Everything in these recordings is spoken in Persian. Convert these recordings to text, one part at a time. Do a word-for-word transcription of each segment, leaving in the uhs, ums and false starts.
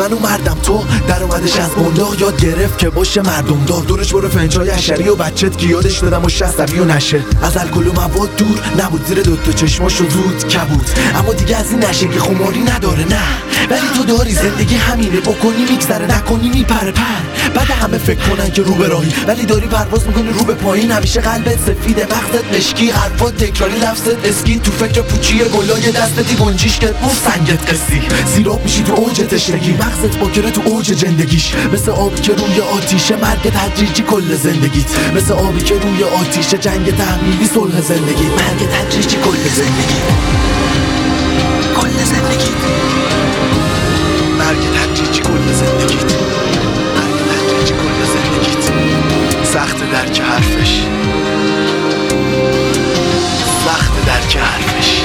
منو مردم تو در اومدش از بنداغ یاد گرفت که باشه مردم دار. دورش برو فنجای عشری و بچت که یادش دادم و شستوی و نشه. از الکل و مواد دور نبود، زیر دوتا چشماشو زود کبود. اما دیگه از این نشه که خماری نداره نه، ولی تو داری زندگی همینه، بکنی میگذره نکنی میپره پر. بعد همه فکر کنن که رو به راهی ولی داری پرواز میکنی رو به پایین. همیشه قلبت سفیده، مغزت مشکی، حرفات تکراری، لفظت اسکی. تو فکر پوچی گلای دستتی گنجیش که بو سنگت قصی. زیراب میشی تو اوج تشنگی، مغزت باکره تو اوج زندگیش. مثل آبی که روی آتیشه، مرگ تدریجی کل زندگیت. مثل آبی که روی آتیشه، جنگ تحمیلی صلح زندگی. مرگ تدریجی کل زندگی، کل زندگیت. مرگ تدریجی کل زندگیت، مرگ تدریجی کل زندگیت. سخت درک حرفش، سخت درک حرفش.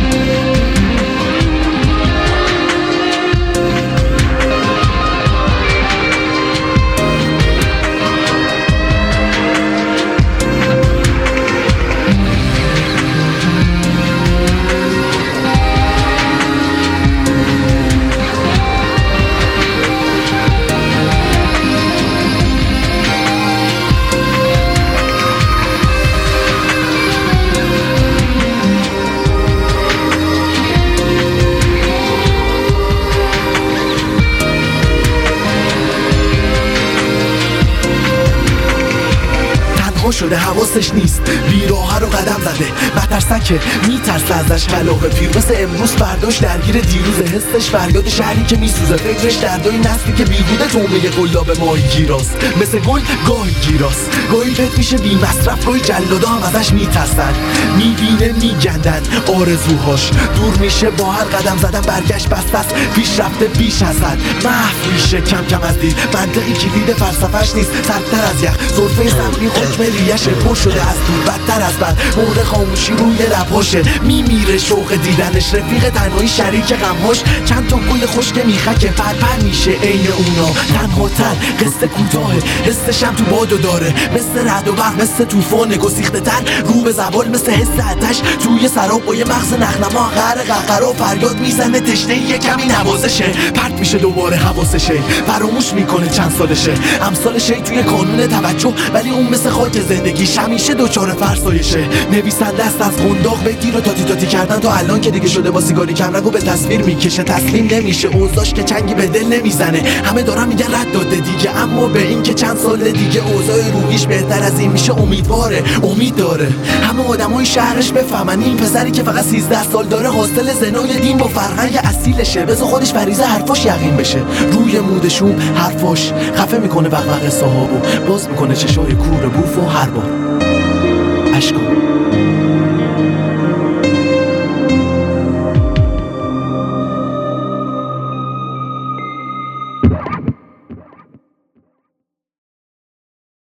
شده حواسش نیست، بیراه رو قدم زده، مترسکه میترسه ازش کلاغ پیر. مثل امروز فرداش درگیر دیروز، حسش فریاد شهری که میسوزه، فکرش دردای نسلی که بیهوده تومه قلاب ماهی گیراست. مثل گل گاهی گیراست، گاهی پت میشه بی مصرف، گاهی جلادا هم ازش میترسن. میبینه میگندن آرزوهاش، دور میشه با هر قدم زدن، برگشت بسته است، پیش رفته بیش از حد، محو میشه کم کم از دید. منطقی کلید فلسفه‌اش نیست، سردتر از یخ، سرفه سبری حکم ریشه پر شده از دور، بدتر از بد، مهر خاموشی روی لباشه. میمیره شوق دیدنش، رفیق تنهایی شریک غمهاش. چند تا گل خشک میخکه پرپر میشه عین اونا، تنها تر، قصه کوتاهه، حسشم تو بادو داره. مثل رعد و برق، مثل طوفان گسیخته تر رو به زوال، مثل حس آتش توی سراب با یه مغز نخنما. غر قهقرا فریاد میزنه، تشنه یه کمی نوازشه، پرت میشه دوباره حواسشه، فراموش میکنه چند سالشه. امثالشه توی کانون توجه، ولی اون مثل خاک زندگیش همیشه دوچار فرسایشه. نویسنده است از قنداق بگیر و تاتی تاتی کردن تا الان که دیگه شده با سیگاری کم رگو به تصویر میکشه. تسلیم نمیشه اوضاعش که چنگی به دل نمیزنه. همه دارن میگن رد داده دیگه، اما به این که چند سال دیگه اوضاع روحیش بهتر از این میشه امیدواره، امید داره. همه آدمای شهرش بفهمن این پسری که فقط سیزده سال داره، حاصل زنای دین با فرهنگ اصیلشه. بذار خودش فریضه حرفاش یقین بشه، روی مودشون حرفاش خفه میکنه وقوق صحابو، باز میکنه چشای کور بوف و هر بار اشکو